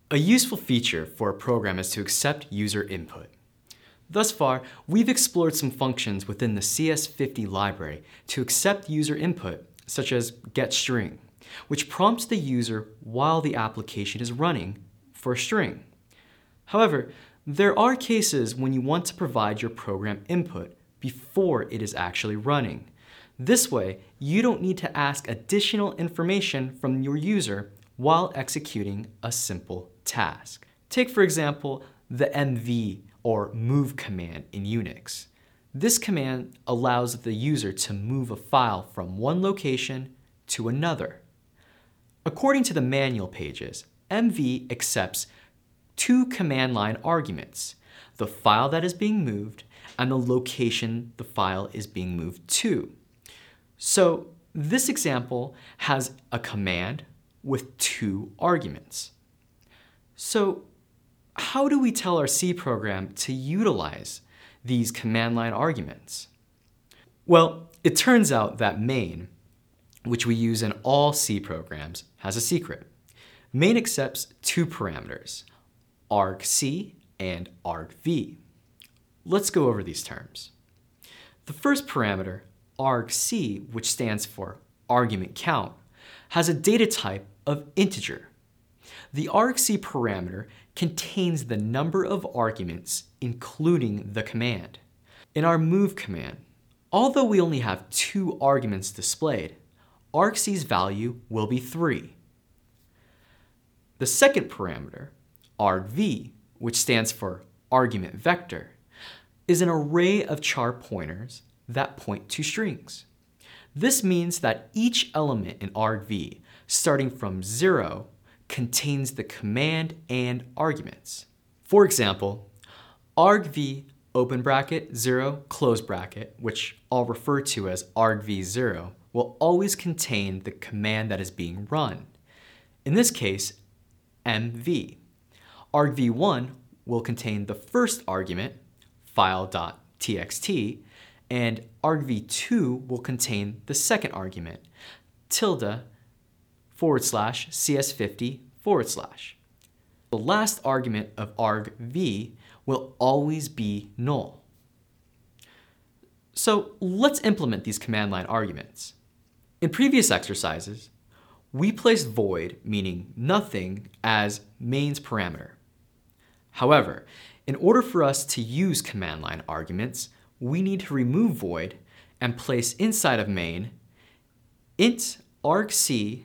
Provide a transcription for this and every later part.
A useful feature for a program is to accept user input. Thus far, we've explored some functions within the CS50 library to accept user input, such as getString, which prompts the user while the application is running for a string. However, there are cases when you want to provide your program input before it is actually running. This way, you don't need to ask additional information from your user while executing a simple task. Take, for example, the mv or move command in Unix. This command allows the user to move a file from one location to another. According to the manual pages, mv accepts two command line arguments, the file that is being moved and the location the file is being moved to. So this example has a command with two arguments. So how do we tell our C program to utilize these command line arguments? Well, it turns out that main, which we use in all C programs, has a secret. Main accepts two parameters, argc and argv. Let's go over these terms. The first parameter, argc, which stands for argument count, has a data type of integer. The argc parameter contains the number of arguments, including the command. In our move command, although we only have two arguments displayed, argc's value will be 3. The second parameter, argv, which stands for argument vector, is an array of char pointers that point to strings. This means that each element in argv, starting from 0, contains the command and arguments. For example, argv open bracket 0 close bracket, which I'll refer to as argv0, will always contain the command that is being run. In this case, mv. argv1 will contain the first argument, file.txt, and argv2 will contain the second argument, ~/cs50 /. The last argument of argv will always be null. So let's implement these command line arguments. In previous exercises, we placed void, meaning nothing, as main's parameter. However, in order for us to use command line arguments, we need to remove void and place inside of main int argc,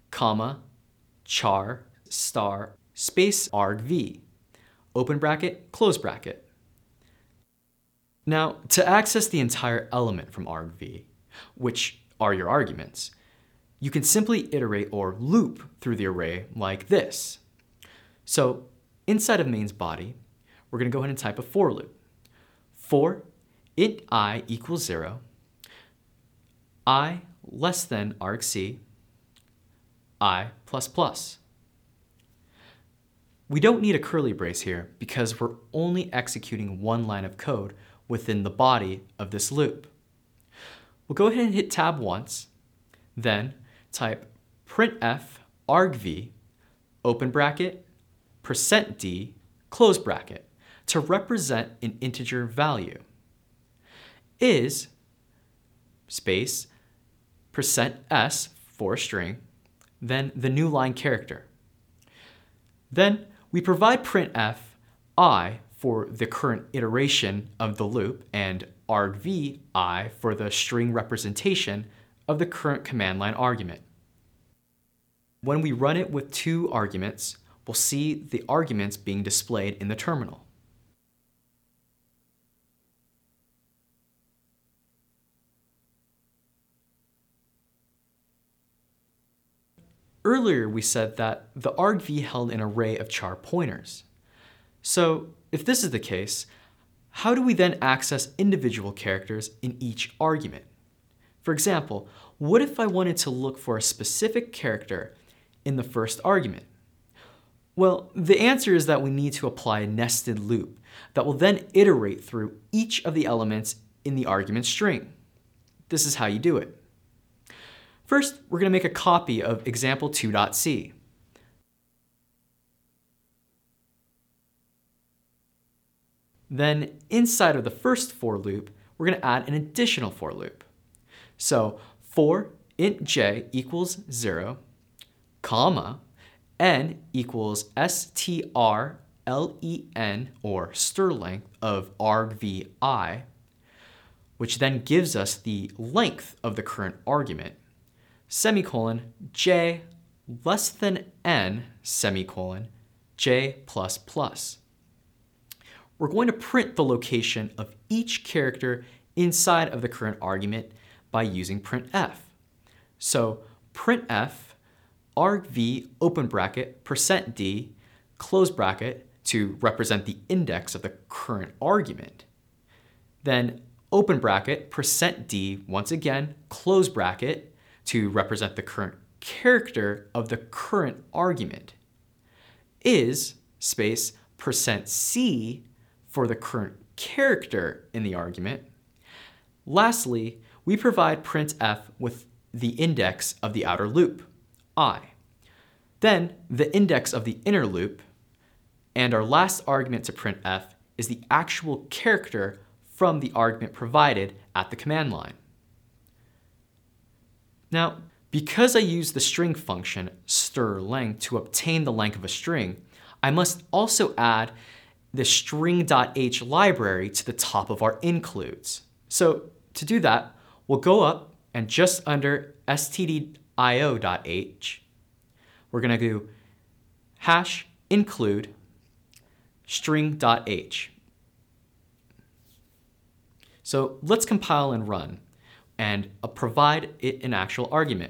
char star space argv, open bracket, close bracket. Now, to access the entire element from argv, which are your arguments, you can simply iterate or loop through the array like this. So inside of main's body, we're going to go ahead and type a for loop. For int I equals 0, I less than argc, I plus plus. We don't need a curly brace here because we're only executing one line of code within the body of this loop. We'll go ahead and hit tab once, then type printf argv, open bracket, %d, close bracket, to represent an integer value. Is space %s for a string, then the new line character. Then we provide printf I for the current iteration of the loop and argv I for the string representation of the current command line argument. When we run it with two arguments, we'll see the arguments being displayed in the terminal. Earlier, we said that the argv held an array of char pointers. So if this is the case, how do we then access individual characters in each argument? For example, what if I wanted to look for a specific character in the first argument? Well, the answer is that we need to apply a nested loop that will then iterate through each of the elements in the argument string. This is how you do it. First, we're going to make a copy of example2.c. Then inside of the first for loop, we're going to add an additional for loop. So for int j equals 0, comma, n equals strlen, or str length, of argv_i, which then gives us the length of the current argument, semicolon, j less than n, semicolon, j plus plus. We're going to print the location of each character inside of the current argument by using printf. So printf argv open bracket %d close bracket to represent the index of the current argument. Then open bracket %d once again close bracket to represent the current character of the current argument. Is space %c for the current character in the argument. Lastly, we provide printf with the index of the outer loop, I. Then the index of the inner loop, and our last argument to printf is the actual character from the argument provided at the command line. Now, because I use the string function strLength to obtain the length of a string, I must also add the string.h library to the top of our includes. So to do that, we'll go up and just under stdio.h, we're going to do hash include string.h. So let's compile and run and provide it an actual argument.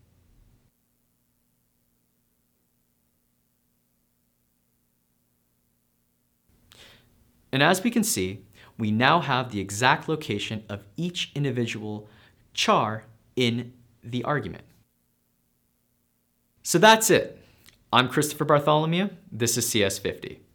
And as we can see, we now have the exact location of each individual char in the argument. So that's it. I'm Christopher Bartholomew. This is CS50.